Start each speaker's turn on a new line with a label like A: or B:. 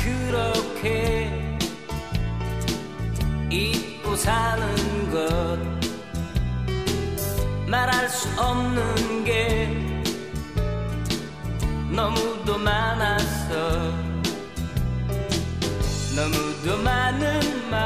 A: 그렇게 잊고 사는 것 말할 수 없는 게 너무도 많았어. 너무